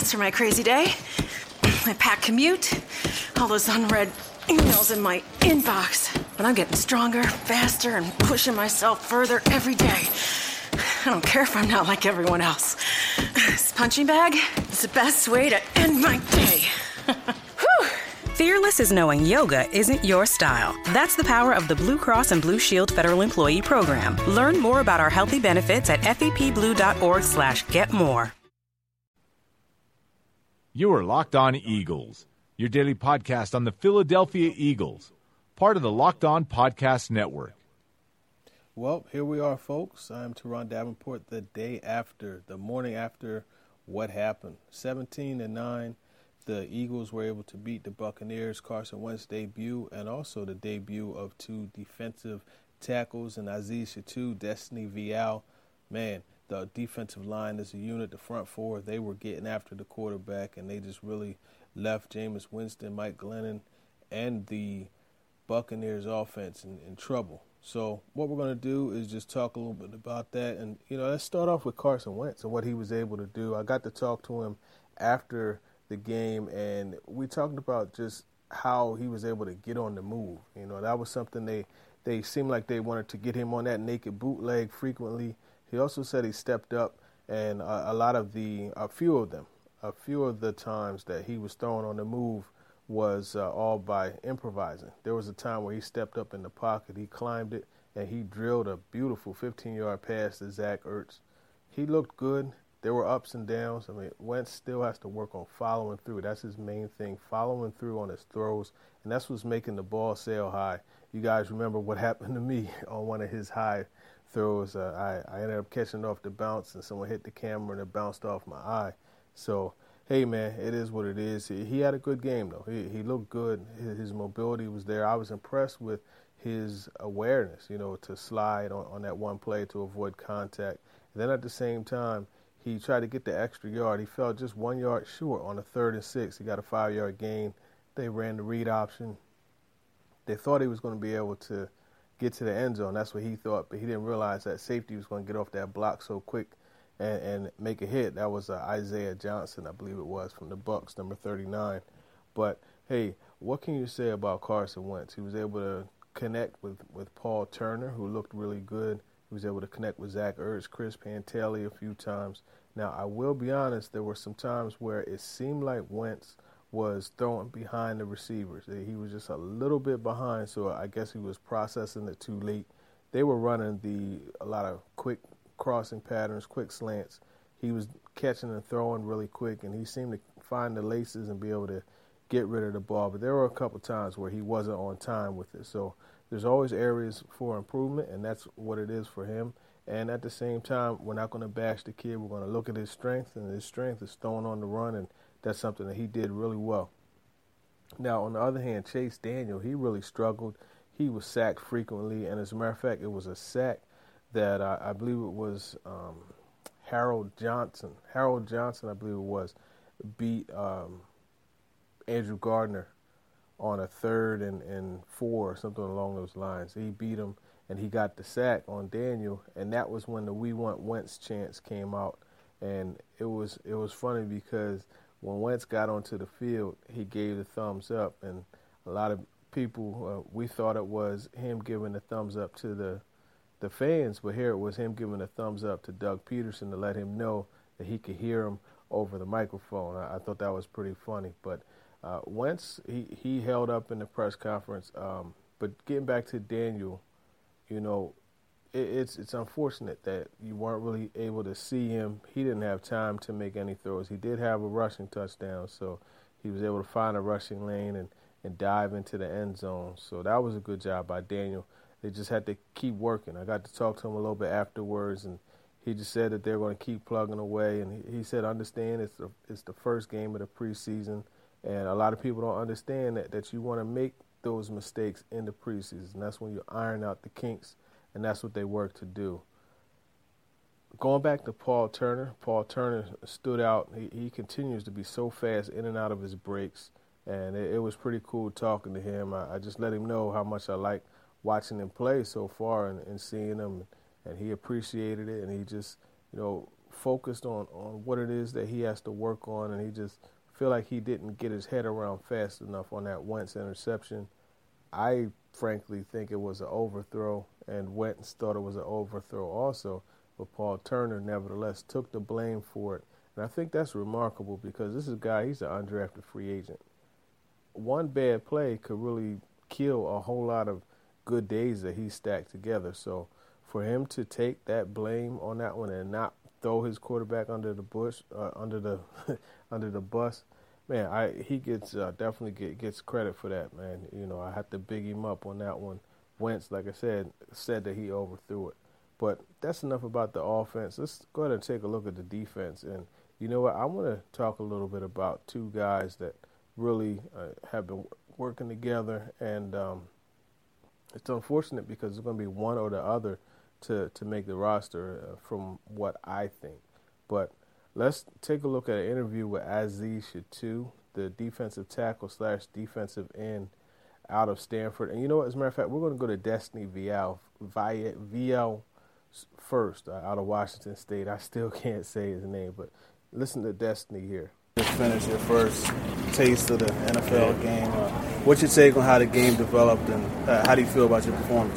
That's for my crazy day. My packed commute, all those unread emails in my inbox. But I'm getting stronger, faster, and pushing myself further every day. I don't care if I'm not like everyone else. This punching bag is the best way to end my day. Whew. Fearless is knowing yoga isn't your style. That's the power of the Blue Cross and Blue Shield Federal Employee Program. Learn more about our healthy benefits at fepblue.org/getmore. You are Locked On Eagles, your daily podcast on the Philadelphia Eagles, part of the Locked On Podcast Network. Well, here we are, folks. I'm Teron Davenport. The morning after what happened. 17-9, the Eagles were able to beat the Buccaneers. Carson Wentz debut, and also the debut of two defensive tackles, and Aziz Shatu, Destiny Vial. Man, the defensive line as a unit, the front four, they were getting after the quarterback, and they just really left Jameis Winston, Mike Glennon, and the Buccaneers offense in trouble. So what we're going to do is just talk a little bit about that. And, let's start off with Carson Wentz and what he was able to do. I got to talk to him after the game, and we talked about just how he was able to get on the move. That was something they seemed like they wanted to get him on that naked bootleg frequently. He also said he stepped up, and a few of the times that he was throwing on the move was all by improvising. There was a time where he stepped up in the pocket, he climbed it, and he drilled a beautiful 15-yard pass to Zach Ertz. He looked good. There were ups and downs. Wentz still has to work on following through. That's his main thing, following through on his throws, and that's what's making the ball sail high. You guys remember what happened to me on one of his high throws. I ended up catching off the bounce, and someone hit the camera, and it bounced off my eye. So, hey, man, it is what it is. He had a good game, though. He looked good. His mobility was there. I was impressed with his awareness, to slide on that one play to avoid contact. And then at the same time, he tried to get the extra yard. He fell just 1 yard short on a 3rd and 6. He got a 5-yard gain. They ran the read option. They thought he was going to be able to get to the end zone. That's what he thought, but he didn't realize that safety was going to get off that block so quick and make a hit. That was Isaiah Johnson, I believe it was, from the Bucs, number 39. But, hey, what can you say about Carson Wentz? He was able to connect with Paul Turner, who looked really good. He was able to connect with Zach Ertz, Chris Pantelli a few times. Now, I will be honest, there were some times where it seemed like Wentz was throwing behind the receivers. He was just a little bit behind, so I guess he was processing it too late. They were running a lot of quick crossing patterns, quick slants. He was catching and throwing really quick, and he seemed to find the laces and be able to get rid of the ball. But there were a couple times where he wasn't on time with it. So there's always areas for improvement, and that's what it is for him. And at the same time, we're not going to bash the kid. We're going to look at his strength, and his strength is throwing on the run, and that's something that he did really well. Now, on the other hand, Chase Daniel, he really struggled. He was sacked frequently, and as a matter of fact, it was a sack that I believe it was Harold Johnson, I believe it was, beat Andrew Gardner on a 3rd and 4 or something along those lines. He beat him, and he got the sack on Daniel, and that was when the "We Want Wentz" chants came out. And it was funny because when Wentz got onto the field, he gave the thumbs up, and a lot of people, we thought it was him giving the thumbs up to the fans, but here it was him giving a thumbs up to Doug Peterson to let him know that he could hear him over the microphone. I thought that was pretty funny. But Wentz, he held up in the press conference. But getting back to Daniel, it's unfortunate that you weren't really able to see him. He didn't have time to make any throws. He did have a rushing touchdown, so he was able to find a rushing lane and dive into the end zone. So that was a good job by Daniel. They just had to keep working. I got to talk to him a little bit afterwards, and he just said that they're going to keep plugging away. And he said, understand it's the first game of the preseason, and a lot of people don't understand that you want to make those mistakes in the preseason. That's when you iron out the kinks, and that's what they work to do. Going back to Paul Turner stood out. He continues to be so fast in and out of his breaks, and it was pretty cool talking to him. I just let him know how much I like watching him play so far and seeing him, and he appreciated it, and he just, focused on what it is that he has to work on, and he just feel like he didn't get his head around fast enough on that Wentz interception. I frankly think it was an overthrow, and Wentz thought it was an overthrow also, but Paul Turner nevertheless took the blame for it. And I think that's remarkable because this is a guy, he's an undrafted free agent. One bad play could really kill a whole lot of good days that he stacked together. So for him to take that blame on that one and not throw his quarterback under the bus, man, he gets definitely gets credit for that, man. You know, I have to big him up on that one. Wentz, like I said that he overthrew it. But that's enough about the offense. Let's go ahead and take a look at the defense. And you know what? I want to talk a little bit about two guys that really have been working together. And it's unfortunate because it's going to be one or the other to make the roster from what I think. But let's take a look at an interview with Aziz Shittu, the defensive tackle / defensive end out of Stanford. And you know what? As a matter of fact, we're going to go to Destiny Vial first out of Washington State. I still can't say his name, but listen to Destiny here. Just finished your first taste of the NFL game. What's your take on how the game developed, and how do you feel about your performance?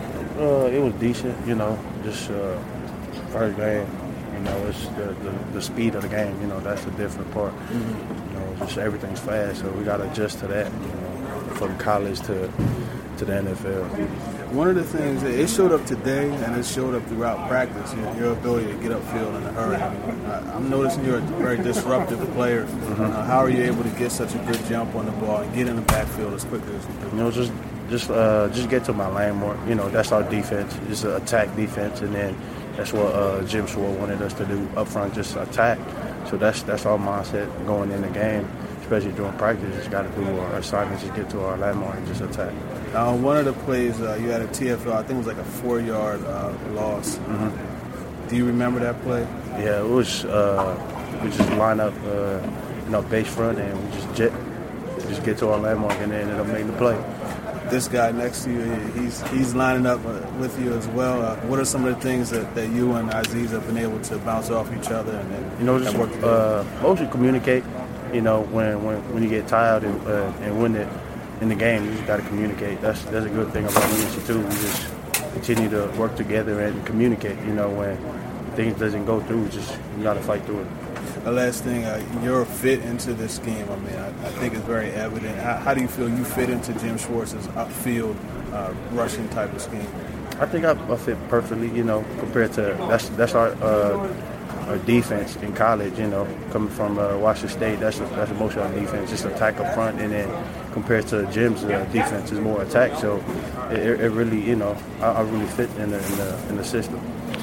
It was decent, you know, just first game. You know, it's the speed of the game, you know, that's the different part. Mm-hmm. You know, just everything's fast, so we got to adjust to that, you know, from college to the NFL. One of the things, it showed up today and it showed up throughout practice, your ability to get upfield in a hurry. I'm noticing you're a very disruptive player. Mm-hmm. How are you able to get such a good jump on the ball and get in the backfield as quickly as you do? You know, just get to my lane more. You know, that's our defense, just an attack defense, and then that's what Jim Schwartz wanted us to do up front, just attack. So that's our mindset going in the game, especially during practice. Just got to do our assignments, just get to our landmark and just attack. One of the plays you had a TFL, I think it was like a 4-yard loss. Mm-hmm. Do you remember that play? Yeah, it was. We just line up, base front, and we just get to our landmark, and then it'll make the play. This guy next to you, he's lining up with you as well. What are some of the things that you and Aziz have been able to bounce off each other and work together? Mostly communicate. You know, when you get tired and win it in the game, you just got to communicate. That's a good thing about me too. We just continue to work together and communicate. You know, when things doesn't go through, you got to fight through it. The last thing, your fit into this scheme, I mean, I think it's very evident. How do you feel you fit into Jim Schwartz's upfield rushing type of scheme? I think I fit perfectly, you know, compared to that's our defense in college, you know, coming from Washington State. That's most of our defense, just attack up front, and then compared to Jim's defense is more attack. So it really, you know, I really fit in the system.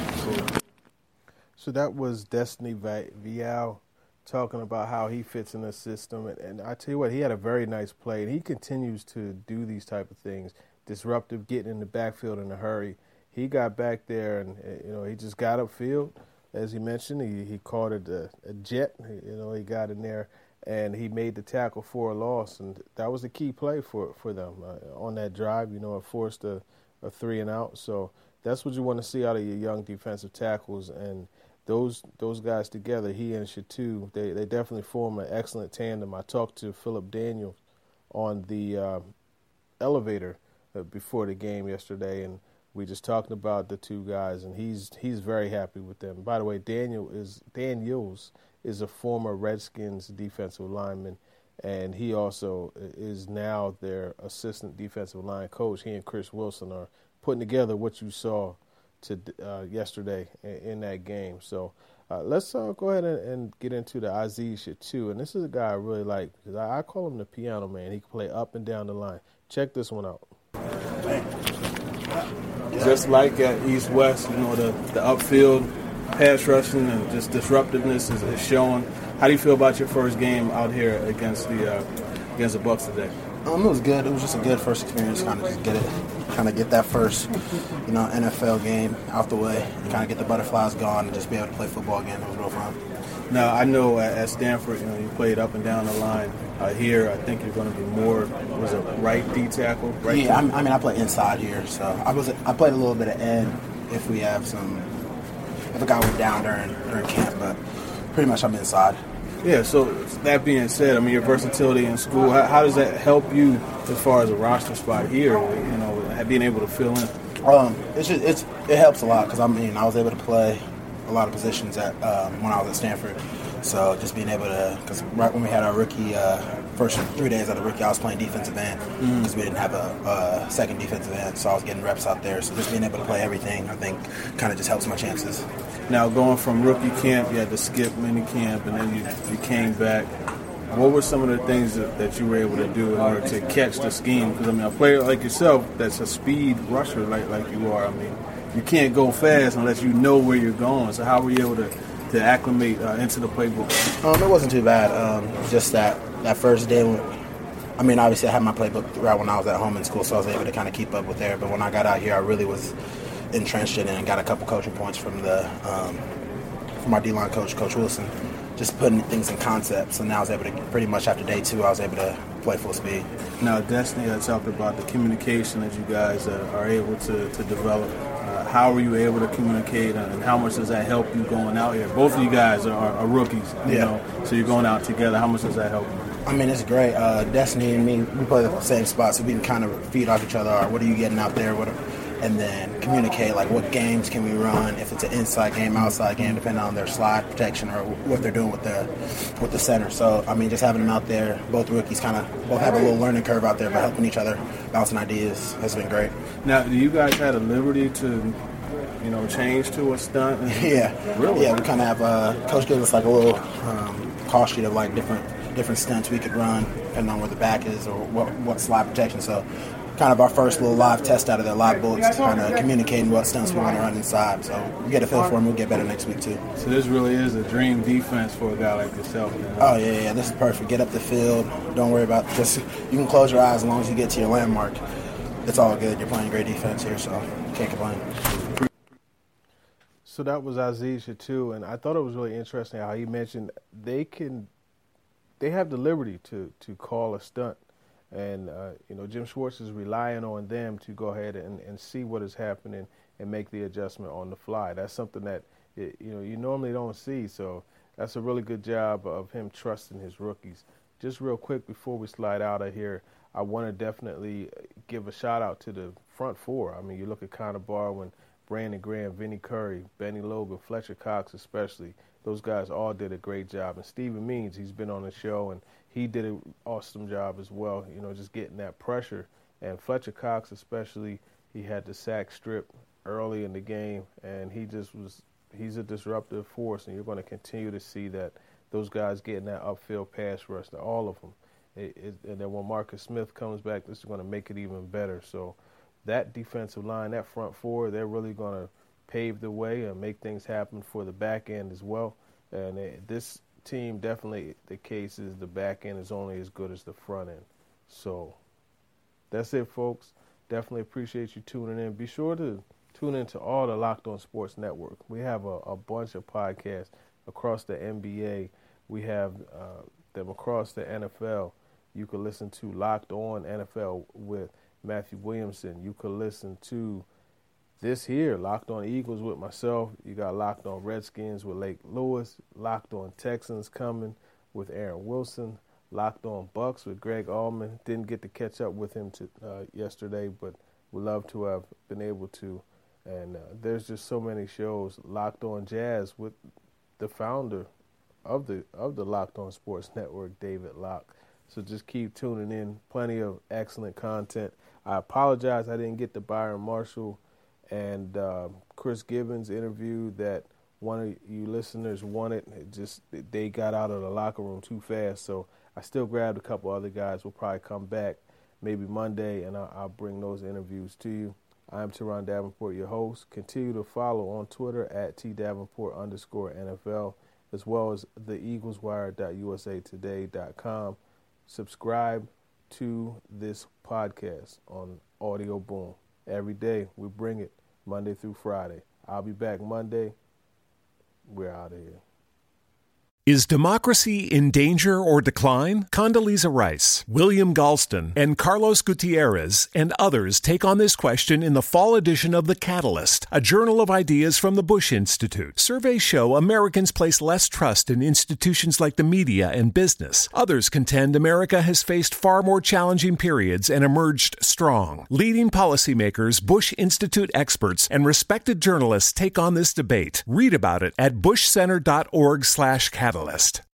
So that was Destiny Vial talking about how he fits in the system. And I tell you what, he had a very nice play. And he continues to do these type of things, disruptive, getting in the backfield in a hurry. He got back there and, you know, he just got upfield. As he mentioned, he called it a jet. You know, he got in there and he made the tackle for a loss. And that was the key play for them on that drive. You know, it forced a 3-and-out. So that's what you want to see out of your young defensive tackles. And those guys together, he and Shittu, they definitely form an excellent tandem. I talked to Philip Daniel on the elevator before the game yesterday, and we just talked about the two guys, and he's very happy with them. By the way, Daniels is a former Redskins defensive lineman, and he also is now their assistant defensive line coach. He and Chris Wilson are putting together what you saw yesterday in that game. So let's go ahead and get into the Aziz Shittu. And this is a guy I really like because I call him the piano man. He can play up and down the line. Check this one out. Just like at East West, you know, the upfield pass rushing and just disruptiveness is showing. How do you feel about your first game out here against the Bucks today? It was good. It was just a good first experience, kind of get that first, you know, NFL game out the way, and kind of get the butterflies gone, and just be able to play football again. It was real fun. Now I know at Stanford, you know, you played up and down the line. Here, I think you're going to be more. Was it right D tackle? Right yeah, I play inside here, so I played a little bit of end if we have some if a guy went down during camp, but pretty much I'm inside. Yeah, so that being said, I mean, your versatility in school, how does that help you as far as a roster spot here, being able to fill in? It helps a lot because, I was able to play a lot of positions when I was at Stanford. So just being able to, because right when we had our rookie, first 3 days of the rookie, I was playing defensive end because we didn't have a second defensive end, so I was getting reps out there. So just being able to play everything, I think, kind of just helps my chances. Now, going from rookie camp, you had to skip mini camp, and then you came back. What were some of the things that you were able to do in order to catch the scheme? Because, a player like yourself that's a speed rusher like you are, you can't go fast unless you know where you're going. So how were you able to acclimate into the playbook? It wasn't too bad. Just that first day, obviously I had my playbook throughout when I was at home in school, so I was able to kind of keep up with there. But when I got out here, I really was entrenched in it and got a couple coaching points from our D-line coach, Coach Wilson, just putting things in concept. So now I was able to, pretty much after day 2, I was able to play full speed. Now, Destiny had talked about the communication that you guys are able to develop. How are you able to communicate, and how much does that help you going out here? Both of you guys are rookies, so you're going out together. How much does that help you? It's great. Destiny and me, we play the same spot, so we can kind of feed off each other. What are you getting out there? And then communicate, like, what games can we run, if it's an inside game, outside game, depending on their slide protection or what they're doing with the center. So, just having them out there, both rookies both have a little learning curve out there, but helping each other, bouncing ideas has been great. Now, do you guys have a liberty to, change to a stunt? Yeah. Really? Yeah, we kind of have, Coach gives us like a little call sheet of like different stunts we could run, depending on where the back is or what slide protection. So, kind of our first little live test out of their live bullets, kind of communicating what stunts we want to run inside. So we get a feel for them. We'll get better next week too. So this really is a dream defense for a guy like yourself. Oh yeah, this is perfect. Get up the field. Don't worry about you can close your eyes as long as you get to your landmark. It's all good. You're playing great defense here, so can't complain. So that was Aziz Shittu, and I thought it was really interesting how he mentioned they have the liberty to call a stunt. And, Jim Schwartz is relying on them to go ahead and see what is happening and make the adjustment on the fly. That's something that, you normally don't see. So that's a really good job of him trusting his rookies. Just real quick before we slide out of here, I want to definitely give a shout-out to the front four. You look at Connor Barwin, Brandon Graham, Vinnie Curry, Benny Logan, Fletcher Cox especially. Those guys all did a great job. And Steven Means, he's been on the show, and he did an awesome job as well, just getting that pressure. And Fletcher Cox especially, he had the sack strip early in the game, and he's a disruptive force, and you're going to continue to see that those guys getting that upfield pass rush, all of them. And then when Marcus Smith comes back, this is going to make it even better. So that defensive line, that front four, they're really going to pave the way and make things happen for the back end as well. And this team, definitely the case is the back end is only as good as the front end. So that's it, folks. Definitely appreciate you tuning in. Be sure to tune into all the Locked On Sports Network. We have a bunch of podcasts across the NBA. We have them across the NFL. You can listen to Locked On NFL with Matthew Williamson. You could listen to this here, Locked On Eagles with myself. You got Locked On Redskins with Lake Lewis. Locked On Texans coming with Aaron Wilson. Locked On Bucks with Greg Allman. Didn't get to catch up with him yesterday, but would love to have been able to. And there's just so many shows. Locked On Jazz with the founder of the Locked On Sports Network, David Locke. So just keep tuning in. Plenty of excellent content. I apologize I didn't get the Byron Marshall and Chris Gibbons interview that one of you listeners wanted. They got out of the locker room too fast. So I still grabbed a couple other guys. We'll probably come back maybe Monday, and I'll bring those interviews to you. I'm Teron Davenport, your host. Continue to follow on Twitter at @TDavenport_NFL, as well as theeagleswire.usatoday.com. Subscribe to this podcast on Audio Boom. Every day we bring it, Monday through Friday. I'll be back Monday. We're out of here. Is democracy in danger or decline? Condoleezza Rice, William Galston, and Carlos Gutierrez and others take on this question in the fall edition of The Catalyst, a journal of ideas from the Bush Institute. Surveys show Americans place less trust in institutions like the media and business. Others contend America has faced far more challenging periods and emerged strong. Leading policymakers, Bush Institute experts, and respected journalists take on this debate. Read about it at bushcenter.org/catalyst.